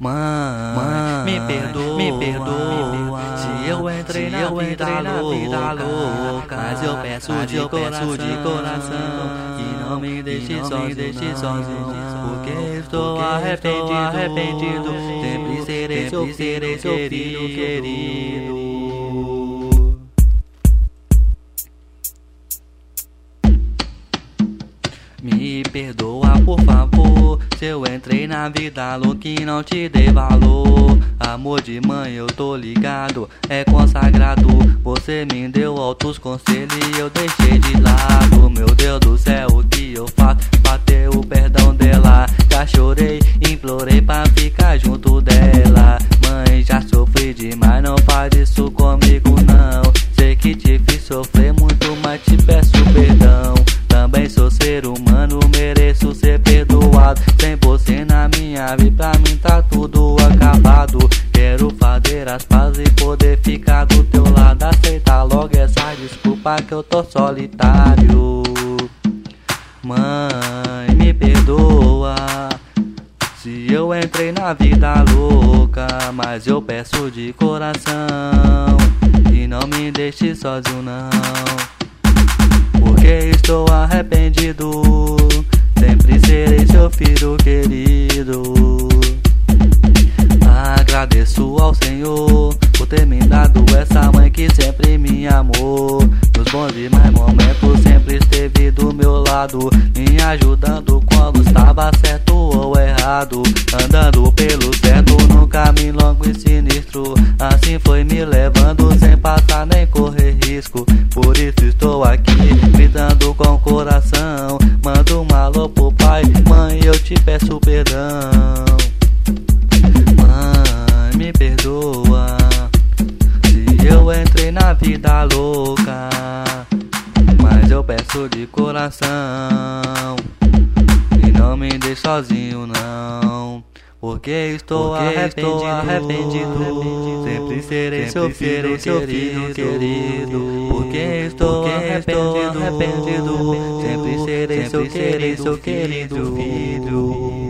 Mãe, me perdoa, se eu entrei na vida louca, mas eu peço de coração que não me deixe sozinho, porque estou arrependido, sempre serei seu filho querido. Me perdoa, por favor, se eu entrei na vida louca e não te dei valor. Amor de mãe, eu tô ligado, é consagrado. Você me deu altos conselhos e eu deixei de lado. Meu Deus do céu, o que eu faço? Bater o perdão dela. Já chorei, implorei pra ficar junto dela. Mãe, já sofri demais, não faz isso comigo não. Sei que te fiz sofrer muito, mas te peço perdão. Também sou ser humano, mereço ser perdoado. Sem você na minha vida, pra mim tá tudo acabado. Quero fazer as pazes e poder ficar do teu lado. Aceita logo essa desculpa que eu tô solitário. Mãe, me perdoa se eu entrei na vida louca, mas eu peço de coração que não me deixe sozinho não, porque estou arrependido, sempre serei seu filho querido. Agradeço ao Senhor por ter me dado essa mãe que sempre me amou. Nos bons e mais momentos sempre esteve do meu lado, me ajudando quando estava certo ou errado, andando pelo certo num caminho longo e sinistro. Assim foi me levando sem passar nem correr risco. Por isso estou aqui gritando com o coração. Mando um alô pro pai, mãe, eu te peço perdão. Mãe, me perdoa se eu entrei na vida louca, mas eu peço de coração e não me deixe sozinho não, porque estou arrependido, sempre serei seu filho querido, porque estou arrependido, sempre serei seu querido filho.